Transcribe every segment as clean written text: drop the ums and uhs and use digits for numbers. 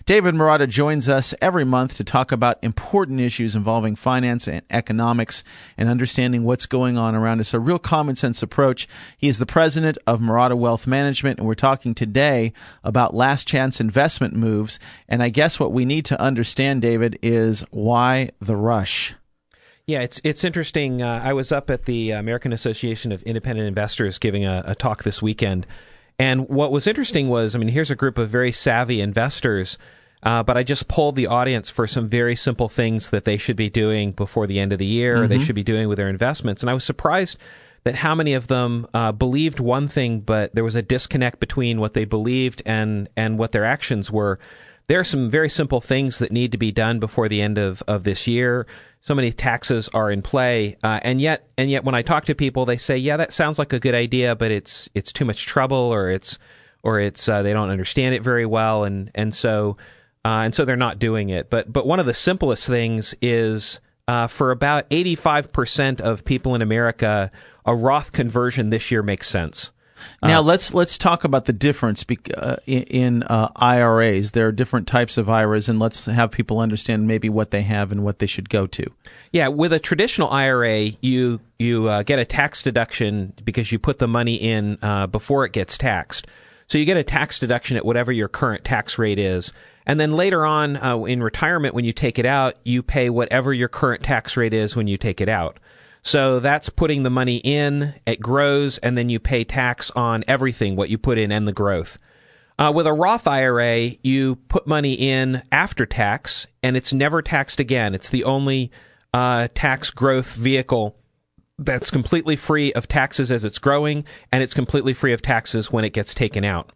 David Marotta joins us every month to talk about important issues involving finance and economics and understanding what's going on around us. A real common sense approach. He is the president of Marotta Wealth Management, and we're talking today about last chance investment moves. And I guess what we need to understand, David, is why the rush? Yeah, it's interesting. I was up at the American Association of Independent Investors giving a talk this weekend. And what was interesting was, here's a group of very savvy investors, but I just polled the audience for some very simple things that they should be doing before the end of the year, or they should be doing with their investments. And I was surprised that how many of them believed one thing, but there was a disconnect between what they believed and what their actions were. There are some very simple things that need to be done before the end of this year. So many taxes are in play, and yet when I talk to people, they say, "Yeah, that sounds like a good idea, but it's too much trouble, or it's they don't understand it very well, and so they're not doing it." But one of the simplest things is for about 85% of people in America, a Roth conversion this year makes sense. Now let's talk about the difference in IRAs. There are different types of IRAs, and let's have people understand maybe what they have and what they should go to. Yeah, with a traditional IRA, you get a tax deduction because you put the money in before it gets taxed. So you get a tax deduction at whatever your current tax rate is. And then later on in retirement, when you take it out, you pay whatever your current tax rate is when you take it out. So that's putting the money in, it grows, and then you pay tax on everything, what you put in and the growth. With a Roth IRA, you put money in after tax, and it's never taxed again. It's the only tax growth vehicle that's completely free of taxes as it's growing, and it's completely free of taxes when it gets taken out.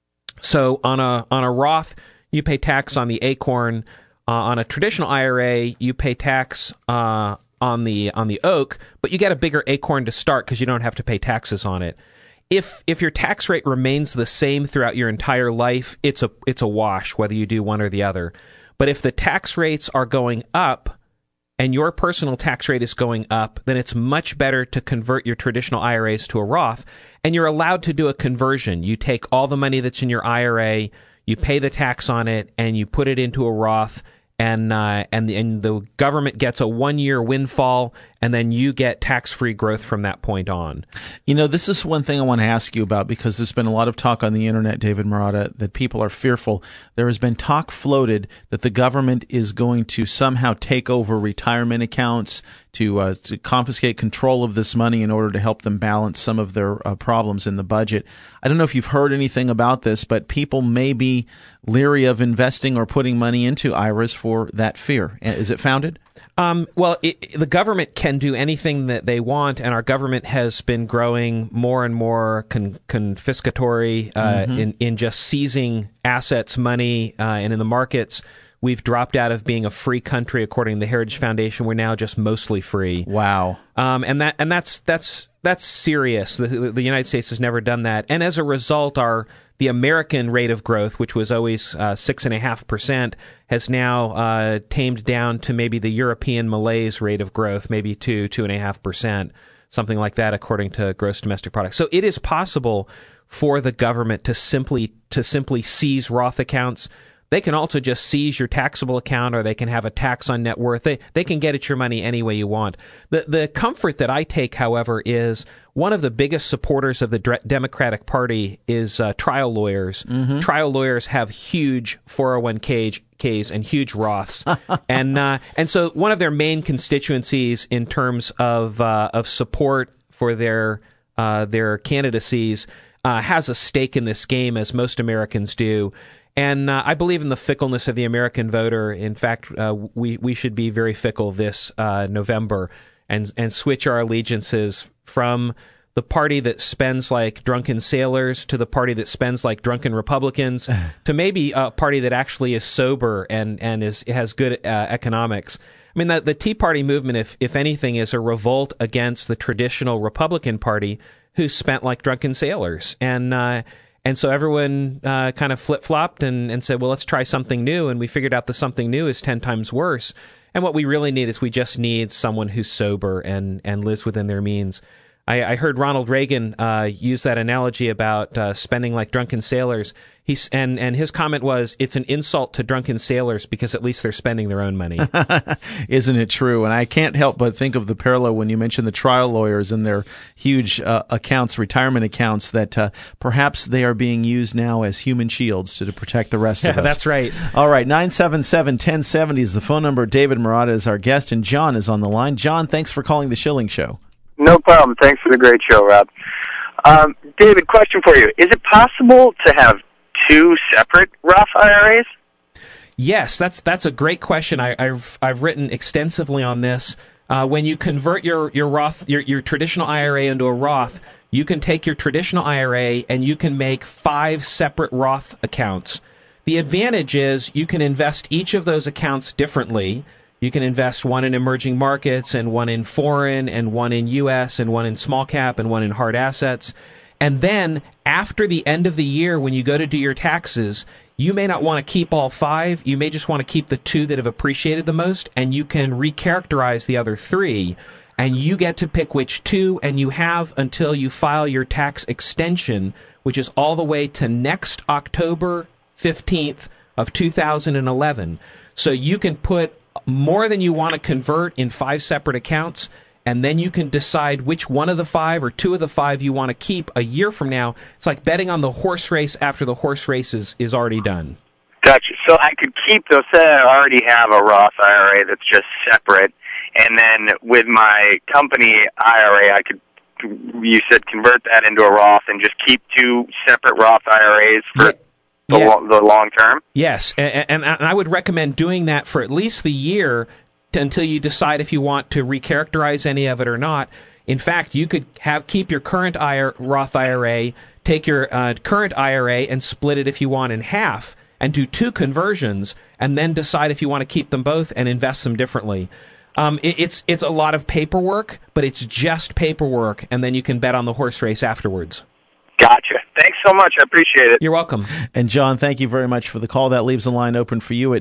So on a Roth, you pay tax on the acorn. On a traditional IRA, you pay tax on the oak, but you get a bigger acorn to start because you don't have to pay taxes on it. If your tax rate remains the same throughout your entire life, it's a wash whether you do one or the other. But if the tax rates are going up and your personal tax rate is going up, then it's much better to convert your traditional IRAs to a Roth, and you're allowed to do a conversion. You take all the money that's in your IRA, you pay the tax on it, and you put it into a Roth. And the government gets a 1-year windfall, and then you get tax-free growth from that point on. This is one thing I want to ask you about, because there's been a lot of talk on the internet, David Marotta, that people are fearful. There has been talk floated that the government is going to somehow take over retirement accounts, to confiscate control of this money in order to help them balance some of their problems in the budget. I don't know if you've heard anything about this, but people may be leery of investing or putting money into IRAs for that fear. Is it founded? The government can do anything that they want, and our government has been growing more and more confiscatory in just seizing assets, money, and in the markets. We've dropped out of being a free country, according to the Heritage Foundation. We're now just mostly free. Wow. And that's serious. The United States has never done that, and as a result, the American rate of growth, which was always 6.5%, has now tamed down to maybe the European malaise rate of growth, maybe 2.5%, something like that, according to gross domestic product. So it is possible for the government to simply seize Roth accounts. They can also just seize your taxable account, or they can have a tax on net worth. They can get at your money any way you want. The comfort that I take, however, is one of the biggest supporters of the Democratic Party is trial lawyers. Mm-hmm. Trial lawyers have huge 401ks and huge Roths, and so one of their main constituencies in terms of support for their candidacies has a stake in this game, as most Americans do. And I believe in the fickleness of the American voter. In fact, we should be very fickle this November and switch our allegiances from the party that spends like drunken sailors to the party that spends like drunken Republicans to maybe a party that actually is sober and has good economics. The Tea Party movement, if anything, is a revolt against the traditional Republican Party, who spent like drunken sailors. And so everyone kind of flip-flopped and said, well, let's try something new. And we figured out that something new is 10 times worse. And what we really need is we just need someone who's sober and lives within their means. I heard Ronald Reagan use that analogy about spending like drunken sailors. And his comment was, it's an insult to drunken sailors because at least they're spending their own money. Isn't it true? And I can't help but think of the parallel when you mention the trial lawyers and their huge accounts, retirement accounts, that perhaps they are being used now as human shields to protect the rest of us. That's right. All right, 977-1070 is the phone number. David Marotta is our guest, and John is on the line. John, thanks for calling the Schilling Show. No problem. Thanks for the great show, Rob. David, question for you. Is it possible to have two separate Roth IRAs? Yes, that's a great question. I've written extensively on this. When you convert your Roth, your traditional IRA into a Roth, you can take your traditional IRA and you can make 5 separate Roth accounts. The advantage is you can invest each of those accounts differently. You can invest one in emerging markets and one in foreign and one in U.S. and one in small cap and one in hard assets. And then after the end of the year, when you go to do your taxes, you may not want to keep all 5. You may just want to keep the 2 that have appreciated the most, and you can recharacterize the other 3, and you get to pick which 2, and you have until you file your tax extension, which is all the way to next October 15th of 2011. So you can put more than you want to convert in 5 separate accounts, and then you can decide which one of the 5 or 2 of the 5 you want to keep a year from now. It's like betting on the horse race after the horse race is already done. Gotcha. So I could keep those. Say I already have a Roth IRA that's just separate, and then with my company IRA, I could, you said, convert that into a Roth and just keep 2 separate Roth IRAs for the long term? Yes, and I would recommend doing that for at least the year until you decide if you want to recharacterize any of it or not. In fact, you could keep your current Roth IRA, take your current IRA and split it if you want in half, and do 2 conversions, and then decide if you want to keep them both and invest them differently. It's a lot of paperwork, but it's just paperwork, and then you can bet on the horse race afterwards. Gotcha. Thanks so much. I appreciate it. You're welcome. And John, thank you very much for the call. That leaves a line open for you at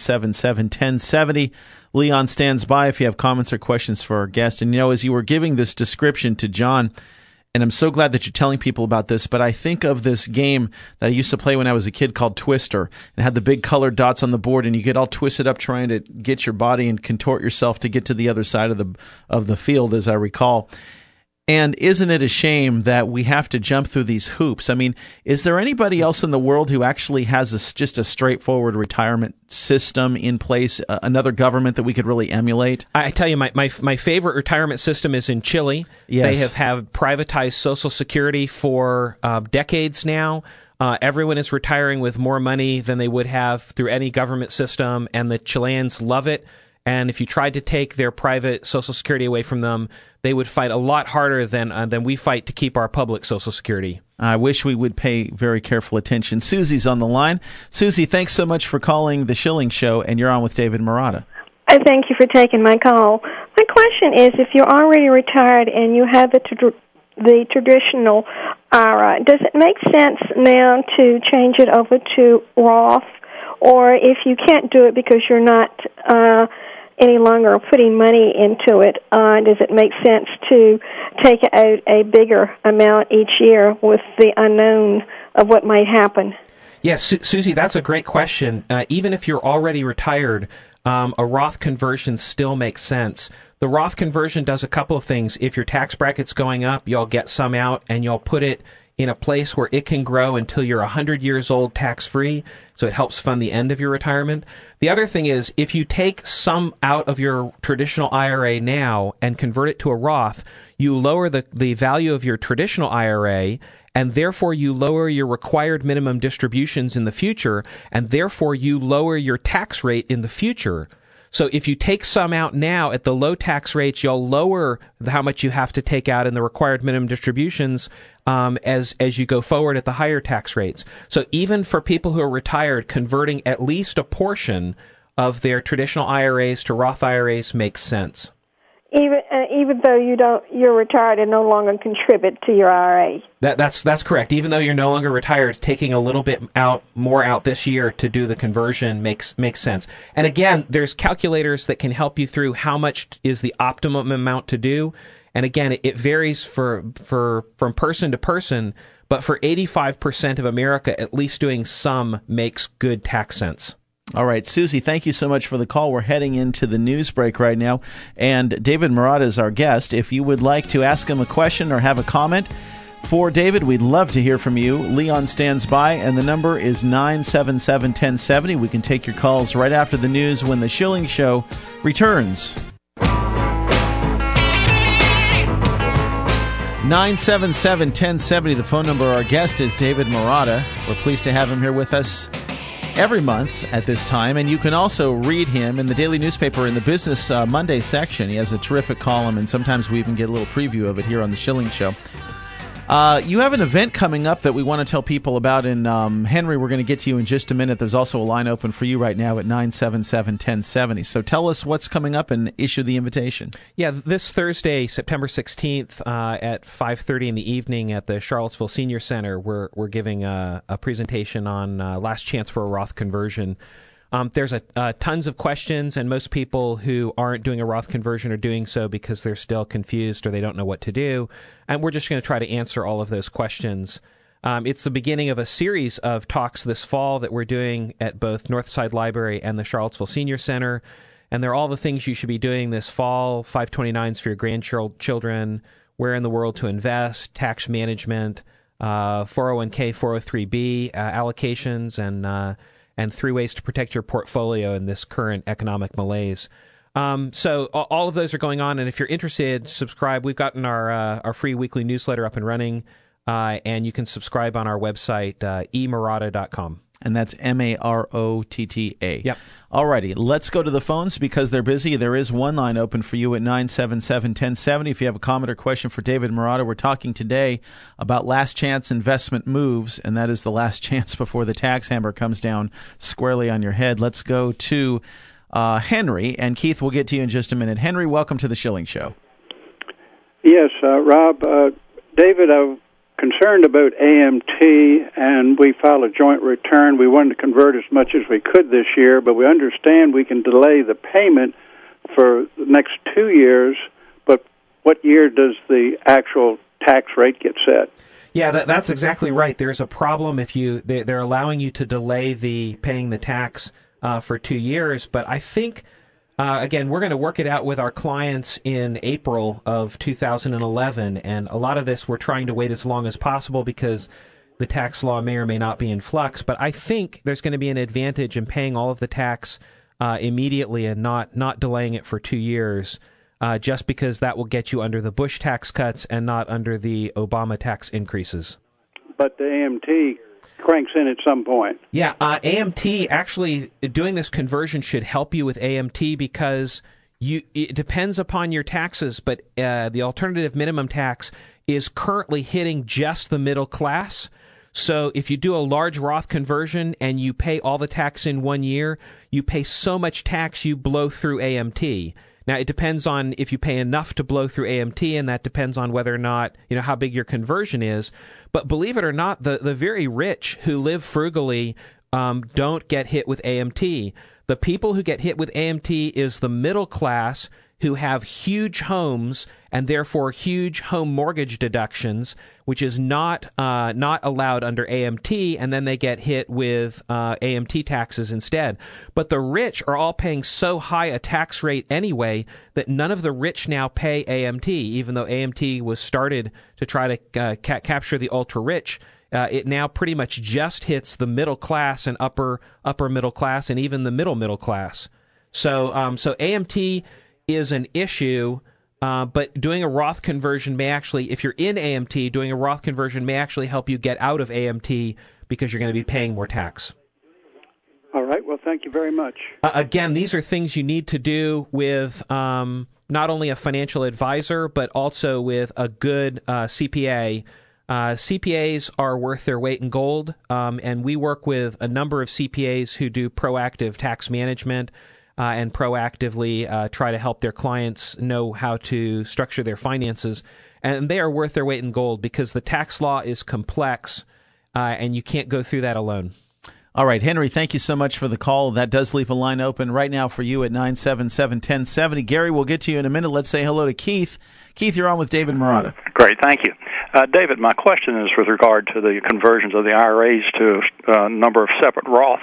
977-1070. Leon stands by if you have comments or questions for our guest. And, as you were giving this description to John, and I'm so glad that you're telling people about this, but I think of this game that I used to play when I was a kid called Twister, and had the big colored dots on the board, and you get all twisted up trying to get your body and contort yourself to get to the other side of the field, as I recall. And isn't it a shame that we have to jump through these hoops? I mean, is there anybody else in the world who actually has just a straightforward retirement system in place, another government that we could really emulate? I tell you, my favorite retirement system is in Chile. Yes. They have privatized Social Security for decades now. Everyone is retiring with more money than they would have through any government system, and the Chileans love it. And if you tried to take their private Social Security away from them, they would fight a lot harder than we fight to keep our public Social Security. I wish we would pay very careful attention. Susie's on the line. Susie, thanks so much for calling the Schilling Show, and you're on with David Marotta. Thank you for taking my call. My question is, if you're already retired and you have the traditional IRA, does it make sense now to change it over to Roth? Or if you can't do it because you're not any longer putting money into it, does it make sense to take out a bigger amount each year with the unknown of what might happen? Yes, Susie, that's a great question. Even if you're already retired, a Roth conversion still makes sense. The Roth conversion does a couple of things. If your tax bracket's going up, you'll get some out, and you'll put it in a place where it can grow until you're 100 years old tax-free, so it helps fund the end of your retirement. The other thing is, if you take some out of your traditional IRA now and convert it to a Roth, you lower the value of your traditional IRA, and therefore you lower your required minimum distributions in the future, and therefore you lower your tax rate in the future. So if you take some out now at the low tax rates, you'll lower how much you have to take out in the required minimum distributions as you go forward at the higher tax rates. So even for people who are retired, converting at least a portion of their traditional IRAs to Roth IRAs makes sense. Even though you're retired and no longer contribute to your IRA. That's correct. Even though you're no longer retired, taking a little bit more out this year to do the conversion makes sense. And again, there's calculators that can help you through how much is the optimum amount to do. And again, it varies from person to person, but for 85% of America, at least doing some makes good tax sense. All right, Susie, thank you so much for the call. We're heading into the news break right now, and David Marotta is our guest. If you would like to ask him a question or have a comment for David, we'd love to hear from you. Leon stands by, and the number is 977-1070. We can take your calls right after the news when the Schilling Show returns. 977-1070, the phone number. Our guest is David Marotta. We're pleased to have him here with us every month at this time, and you can also read him in the daily newspaper in the Business Monday section. He has a terrific column, and sometimes we even get a little preview of it here on the Schilling Show. You have an event coming up that we want to tell people about, and Henry, we're going to get to you in just a minute. There's also a line open for you right now at 977-1070. So tell us what's coming up and issue the invitation. Yeah, this Thursday, September 16th at 5:30 in the evening at the Charlottesville Senior Center, we're giving a presentation on last chance for a Roth conversion. There's tons of questions, and most people who aren't doing a Roth conversion are doing so because they're still confused or they don't know what to do. And we're just going to try to answer all of those questions. It's the beginning of a series of talks this fall that we're doing at both Northside Library and the Charlottesville Senior Center. And they're all the things you should be doing this fall: 529s for your grandchildren, where in the world to invest, tax management, 401k, 403b allocations, and 3 ways to protect your portfolio in this current economic malaise. So all of those are going on, and if you're interested, subscribe. We've gotten our free weekly newsletter up and running, and you can subscribe on our website, emarotta.com. And that's Marotta. Yep. All righty, let's go to the phones because they're busy. There is one line open for you at 977-1070. If you have a comment or question for David Marotta, we're talking today about last chance investment moves, and that is the last chance before the tax hammer comes down squarely on your head. Let's go to Henry, and Keith, we'll get to you in just a minute. Henry, welcome to the Schilling Show. Yes, Rob. David, I'm concerned about AMT, and we filed a joint return. We wanted to convert as much as we could this year, but we understand we can delay the payment for the next 2 years, but what year does the actual tax rate get set? Yeah, that's exactly right. There's a problem if they're allowing you to delay paying the tax for 2 years, but I think, again, we're going to work it out with our clients in April of 2011, and a lot of this we're trying to wait as long as possible because the tax law may or may not be in flux, but I think there's going to be an advantage in paying all of the tax immediately and not delaying it for 2 years, just because that will get you under the Bush tax cuts and not under the Obama tax increases. But the AMT cranks in at some point. Yeah, AMT, actually doing this conversion should help you with AMT because it depends upon your taxes, but the alternative minimum tax is currently hitting just the middle class. So if you do a large Roth conversion and you pay all the tax in 1 year, you pay so much tax you blow through AMT. Now, it depends on if you pay enough to blow through AMT, and that depends on whether or not, how big your conversion is. But believe it or not, the very rich who live frugally don't get hit with AMT. The people who get hit with AMT is the middle class who have huge homes and therefore huge home mortgage deductions, which is not allowed under AMT, and then they get hit with AMT taxes instead. But the rich are all paying so high a tax rate anyway that none of the rich now pay AMT, even though AMT was started to try to capture the ultra-rich. It now pretty much just hits the middle class and upper middle class and even the middle class. So AMT is an issue, but doing a Roth conversion may actually, if you're in AMT, doing a Roth conversion may actually help you get out of AMT because you're going to be paying more tax. All right. Well, thank you very much. Again, these are things you need to do with not only a financial advisor, but also with a good CPA. CPAs are worth their weight in gold, and we work with a number of CPAs who do proactive tax management and proactively try to help their clients know how to structure their finances. And they are worth their weight in gold because the tax law is complex, and you can't go through that alone. All right, Henry, thank you so much for the call. That does leave a line open right now for you at 977-1070. Gary, we'll get to you in a minute. Let's say hello to Keith. Keith, you're on with David Marotta. Great, thank you. David, my question is with regard to the conversions of the IRAs to a number of separate Roths.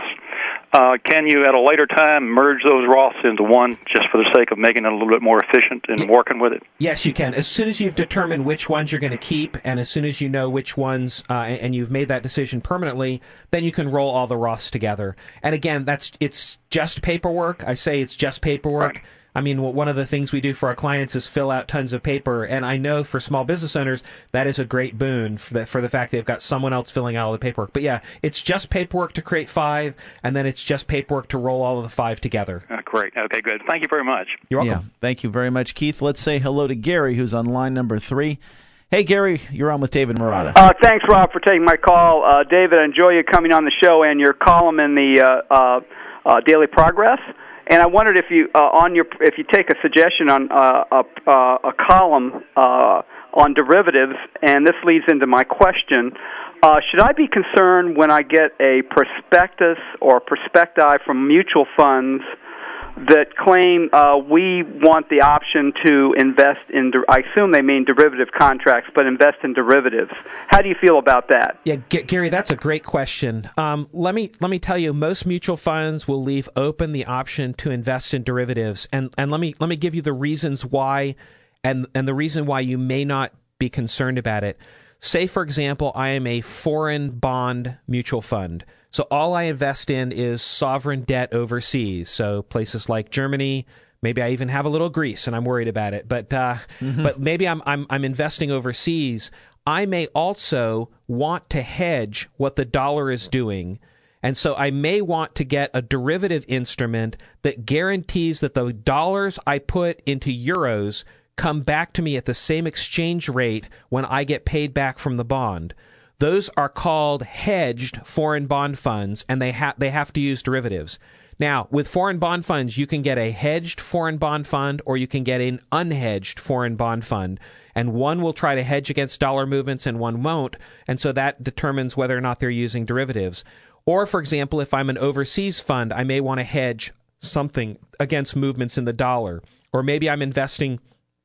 Can you, at a later time, merge those Roths into one just for the sake of making it a little bit more efficient in working with it? Yes, you can. As soon as you've determined which ones you're going to keep, and as soon as you know which ones, and you've made that decision permanently, then you can roll all the Roths together. And again, it's just paperwork. I say it's just paperwork. Right. I mean, one of the things we do for our clients is fill out tons of paper, and I know for small business owners, that is a great boon for the fact they've got someone else filling out all the paperwork. But yeah, it's just paperwork to create 5, and then it's just paperwork to roll all of the 5 together. Great. Okay, good. Thank you very much. You're welcome. Yeah, thank you very much, Keith. Let's say hello to Gary, who's on line number 3. Hey, Gary, you're on with David Marotta. Thanks, Rob, for taking my call. David, I enjoy you coming on the show and your column in the Daily Progress. And I wondered if you if you take a suggestion on a column on derivatives, and this leads into my question: should I be concerned when I get a prospectus or prospecti from mutual funds that claim we want the option to invest in, I assume they mean derivative contracts, but invest in derivatives? How do you feel about that? Yeah, Gary, that's a great question. Let me tell you, most mutual funds will leave open the option to invest in derivatives, and let me give you the reasons why, and the reason why you may not be concerned about it. Say, for example, I am a foreign bond mutual fund. So all I invest in is sovereign debt overseas. So places like Germany, maybe I even have a little Greece, and I'm worried about it. But but maybe I'm investing overseas. I may also want to hedge what the dollar is doing. And so I may want to get a derivative instrument that guarantees that the dollars I put into euros come back to me at the same exchange rate when I get paid back from the bond. Those are called hedged foreign bond funds, and they have to use derivatives. Now, with foreign bond funds, you can get a hedged foreign bond fund, or you can get an unhedged foreign bond fund. And one will try to hedge against dollar movements, and one won't. And so that determines whether or not they're using derivatives. Or, for example, if I'm an overseas fund, I may want to hedge something against movements in the dollar. Or maybe I'm investing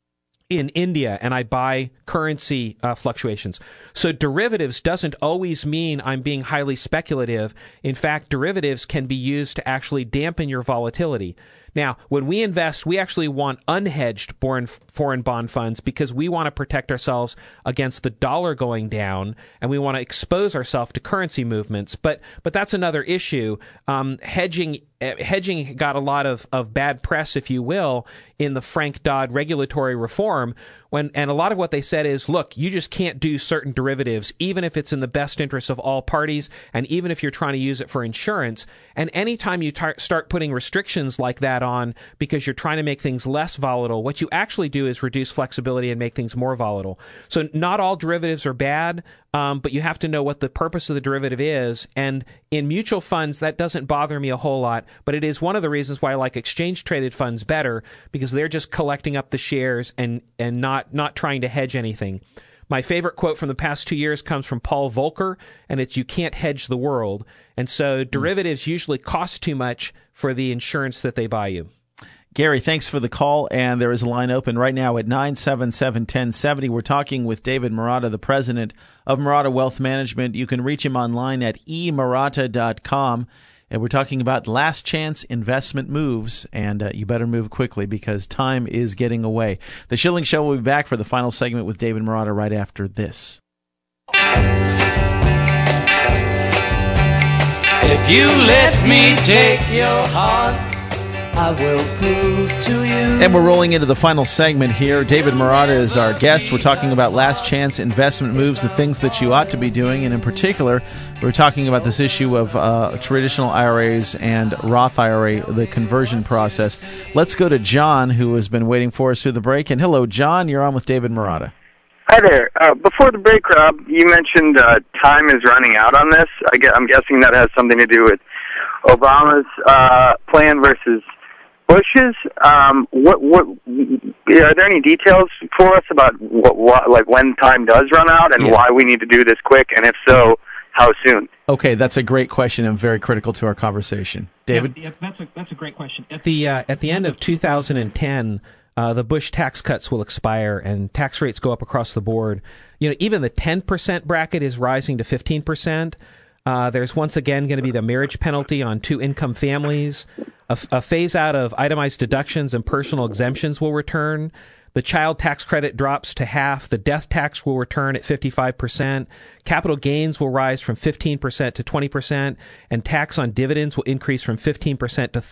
in India and I buy currency fluctuations. So derivatives doesn't always mean I'm being highly speculative. In fact, derivatives can be used to actually dampen your volatility. Now, when we invest, we actually want unhedged foreign bond funds because we want to protect ourselves against the dollar going down, and we want to expose ourselves to currency movements. But that's another issue. Hedging got a lot of bad press, if you will, in the Frank Dodd regulatory reform. And a lot of what they said is, look, you just can't do certain derivatives, even if it's in the best interest of all parties, and even if you're trying to use it for insurance. And anytime you start putting restrictions like that on because you're trying to make things less volatile, what you actually do is reduce flexibility and make things more volatile. So not all derivatives are bad, but you have to know what the purpose of the derivative is. And in mutual funds, that doesn't bother me a whole lot, but it is one of the reasons why I like exchange-traded funds better, because they're just collecting up the shares and not trying to hedge anything. My favorite quote from the past 2 years comes from Paul Volcker, and it's, "You can't hedge the world." And so derivatives usually cost too much for the insurance that they buy you. Gary, thanks for the call, and there is a line open right now at 977-1070. We're talking with David Marotta, the president of Marotta Wealth Management. You can reach him online at emarotta.com. And we're talking about last chance investment moves, and you better move quickly because time is getting away. The Schilling Show will be back for the final segment with David Marotta right after this. If you let me take your heart, I will prove to you. And we're rolling into the final segment here. David Marotta is our guest. We're talking about last chance investment moves, the things that you ought to be doing. And in particular, we're talking about this issue of traditional IRAs and Roth IRA, the conversion process. Let's go to John, who has been waiting for us through the break. And hello, John. You're on with David Marotta. Hi there. Before the break, Rob, you mentioned time is running out on this. I'm guessing that has something to do with Obama's plan versus Bush's. Are there any details for us about what like when time does run out and why we need to do this quick, and if so, how soon? Okay, that's a great question and very critical to our conversation. David? Yeah, that's a great question. At the end of 2010, the Bush tax cuts will expire and tax rates go up across the board. Even the 10% bracket is rising to 15%. There's once again going to be the marriage penalty on two-income families. A phase out of itemized deductions and personal exemptions will return. The child tax credit drops to half. The death tax will return at 55%. Capital gains will rise from 15% to 20%. And tax on dividends will increase from 15% to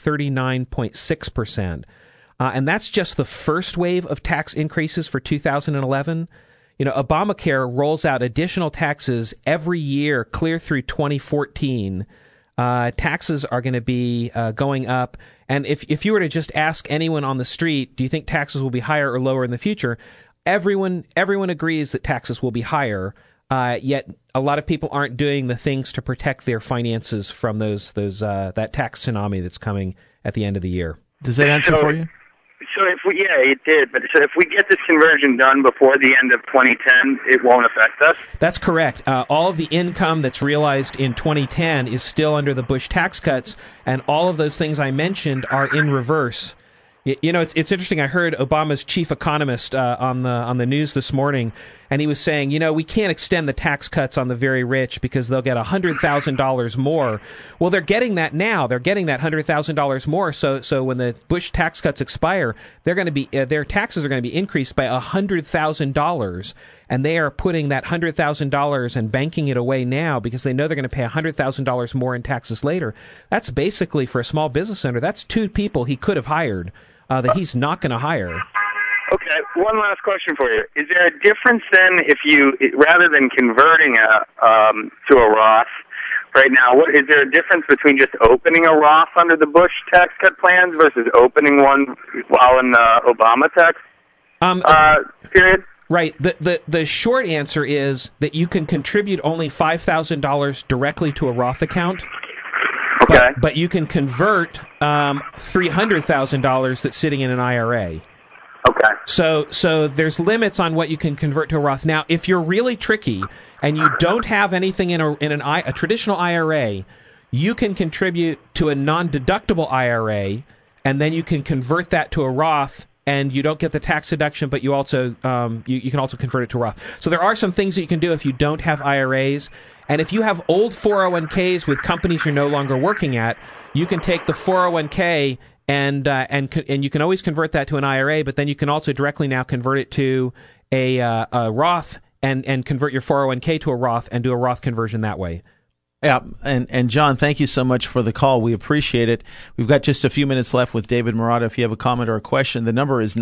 39.6%. And that's just the first wave of tax increases for 2011. Obamacare rolls out additional taxes every year clear through 2014. Taxes are going to be going up. And if you were to just ask anyone on the street, do you think taxes will be higher or lower in the future? Everyone agrees that taxes will be higher. Yet a lot of people aren't doing the things to protect their finances from that tax tsunami that's coming at the end of the year. Does that answer for you? So it did. But so if we get this conversion done before the end of 2010, it won't affect us? That's correct. All of the income that's realized in 2010 is still under the Bush tax cuts, and all of those things I mentioned are in reverse. It's interesting. I heard Obama's chief economist on the news this morning, and he was saying, we can't extend the tax cuts on the very rich because they'll get $100,000 more. Well, they're getting that now. They're getting that $100,000 more. So when the Bush tax cuts expire, they're going to be their taxes are going to be increased by $100,000, and they are putting that $100,000 and banking it away now because they know they're going to pay $100,000 more in taxes later. That's basically, for a small business owner, that's two people he could have hired that he's not going to hire. Okay, one last question for you. Is there a difference then if you, rather than converting to a Roth right now, is there a difference between just opening a Roth under the Bush tax cut plans versus opening one while in the Obama tax period? Right. The short answer is that you can contribute only $5,000 directly to a Roth account. Okay. But you can convert $300,000 that's sitting in an IRA. Okay. So there's limits on what you can convert to a Roth. Now, if you're really tricky and you don't have anything in a traditional IRA, you can contribute to a non-deductible IRA, and then you can convert that to a Roth, and you don't get the tax deduction, but you also you can also convert it to Roth. So there are some things that you can do if you don't have IRAs. And if you have old 401ks with companies you're no longer working at, you can take the 401k and you can always convert that to an IRA, but then you can also directly now convert it to a Roth and convert your 401k to a Roth and do a Roth conversion that way. Yeah, and John, thank you so much for the call. We appreciate it. We've got just a few minutes left with David Marotta. If you have a comment or a question, the number is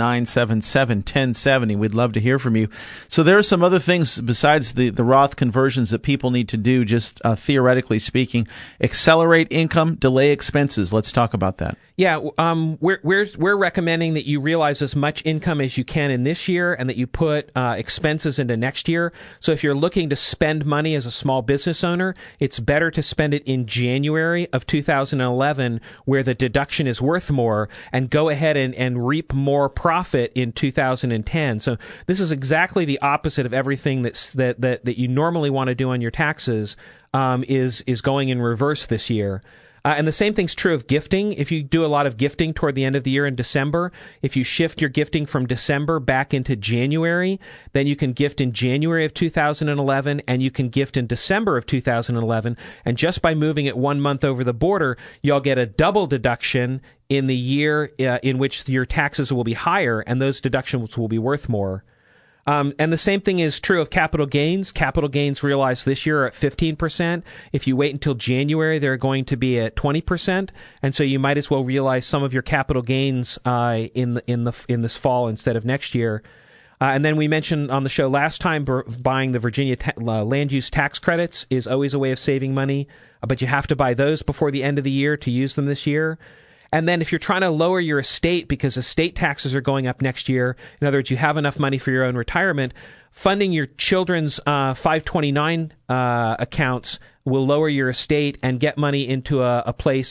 977-1070. We'd love to hear from you. So there are some other things besides the Roth conversions that people need to do, just theoretically speaking. Accelerate income, delay expenses. Let's talk about that. Yeah, we're recommending that you realize as much income as you can in this year and that you put expenses into next year. So if you're looking to spend money as a small business owner, it's better to spend it in January of 2011 where the deduction is worth more and go ahead and reap more profit in 2010. So this is exactly the opposite of everything that you normally want to do on your taxes is going in reverse this year. And the same thing's true of gifting. If you do a lot of gifting toward the end of the year in December, if you shift your gifting from December back into January, then you can gift in January of 2011 and you can gift in December of 2011. And just by moving it 1 month over the border, you'll get a double deduction in the year in which your taxes will be higher and those deductions will be worth more. And the same thing is true of capital gains. Capital gains realized this year are at 15%. If you wait until January, they're going to be at 20%. And so you might as well realize some of your capital gains in this fall instead of next year. And then we mentioned on the show last time, buying the Virginia land use tax credits is always a way of saving money, but you have to buy those before the end of the year to use them this year. And then if you're trying to lower your estate because estate taxes are going up next year, in other words, you have enough money for your own retirement, funding your children's 529 accounts will lower your estate and get money into a place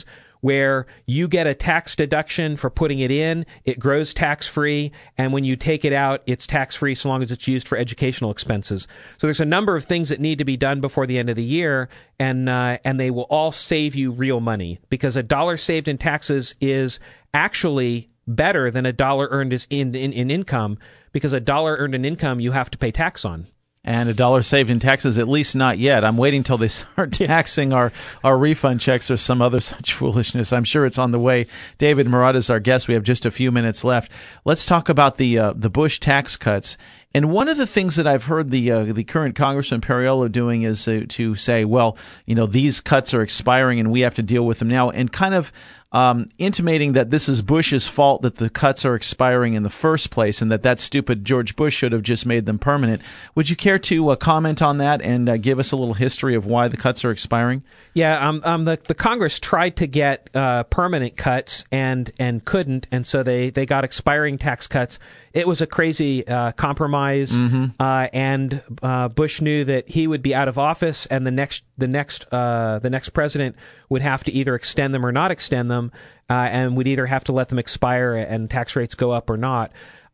where you get a tax deduction for putting it in, it grows tax-free, and when you take it out, it's tax-free so long as it's used for educational expenses. So there's a number of things that need to be done before the end of the year, and they will all save you real money, because $1 saved in taxes is actually better than $1 earned in income, because $1 earned in income you have to pay tax on. And $1 saved in taxes, at least not yet. I'm waiting till they start taxing our refund checks or some other such foolishness. I'm sure it's on the way. David Marotta is our guest. We have just a few minutes left. Let's talk about the Bush tax cuts. And one of the things that I've heard the current Congressman Perriello doing is to say, well, these cuts are expiring and we have to deal with them now, and kind of intimating that this is Bush's fault that the cuts are expiring in the first place, and that stupid George Bush should have just made them permanent. Would you care to comment on that and give us a little history of why the cuts are expiring? Yeah, the Congress tried to get permanent cuts and couldn't, and so they got expiring tax cuts. It was a crazy compromise, and Bush knew that he would be out of office, and the next president would have to either extend them or not extend them, and would either have to let them expire and tax rates go up or not.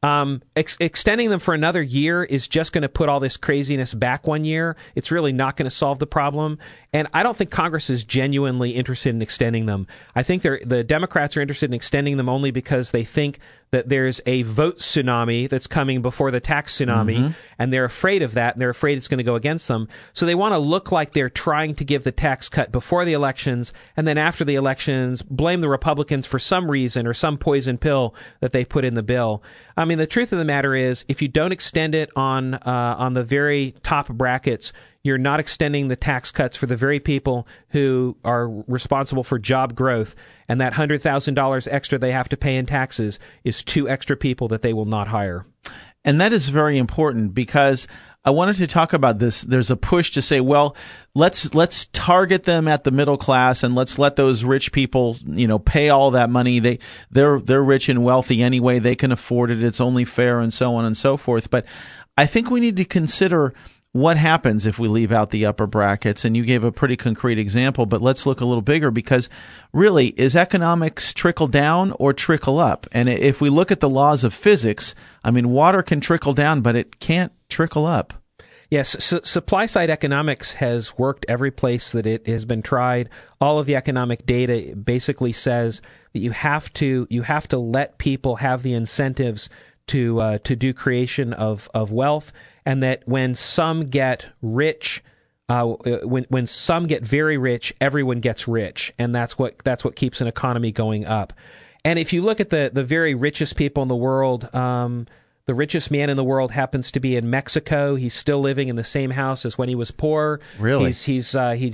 Extending them for another year is just going to put all this craziness back 1 year. It's really not going to solve the problem. And I don't think Congress is genuinely interested in extending them. I think the Democrats are interested in extending them only because they think that there's a vote tsunami that's coming before the tax tsunami, and they're afraid of that, and they're afraid it's going to go against them. So they want to look like they're trying to give the tax cut before the elections, and then after the elections, blame the Republicans for some reason or some poison pill that they put in the bill. I mean, the truth of the matter is, if you don't extend it on the very top brackets, you're not extending the tax cuts for the very people who are responsible for job growth. And that $100,000 extra they have to pay in taxes is 2 extra people that they will not hire. And that is very important, because I wanted to talk about this. There's a push to say, well, let's target them at the middle class, and let's let those rich people, pay all that money. They're rich and wealthy anyway. They can afford it. It's only fair, and so on and so forth. But I think we need to consider what happens if we leave out the upper brackets. And you gave a pretty concrete example, but let's look a little bigger, because really, is economics trickle down or trickle up? And if we look at the laws of physics, I mean, water can trickle down, but it can't trickle up. Yes, supply-side economics has worked every place that it has been tried. All of the economic data basically says that you have to let people have the incentives to do creation of wealth, and that when some get rich, when some get very rich, everyone gets rich, and that's what keeps an economy going up. And if you look at the very richest people in the world, the richest man in the world happens to be in Mexico. He's still living in the same house as when he was poor. Really? He's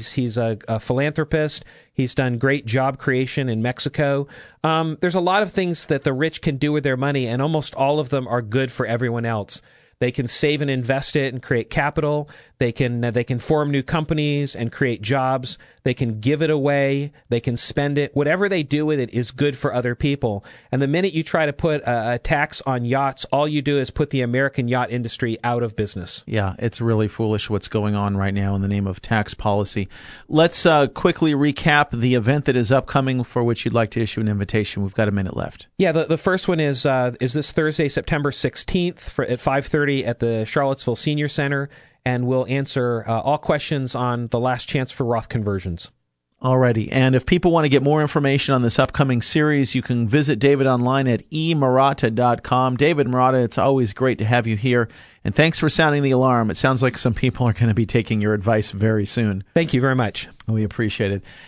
a philanthropist. He's done great job creation in Mexico. There's a lot of things that the rich can do with their money, and almost all of them are good for everyone else. They can save and invest it and create capital. They can form new companies and create jobs. They can give it away. They can spend it. Whatever they do with it is good for other people. And the minute you try to put a tax on yachts, all you do is put the American yacht industry out of business. Yeah, it's really foolish what's going on right now in the name of tax policy. Let's quickly recap the event that is upcoming for which you'd like to issue an invitation. We've got a minute left. Yeah, the first one is this Thursday, September 16th at 5:30 at the Charlottesville Senior Center, and we'll answer all questions on the last chance for Roth conversions. Alrighty. And if people want to get more information on this upcoming series, you can visit David online at eMarotta.com. David Marotta, it's always great to have you here. And thanks for sounding the alarm. It sounds like some people are going to be taking your advice very soon. Thank you very much. We appreciate it.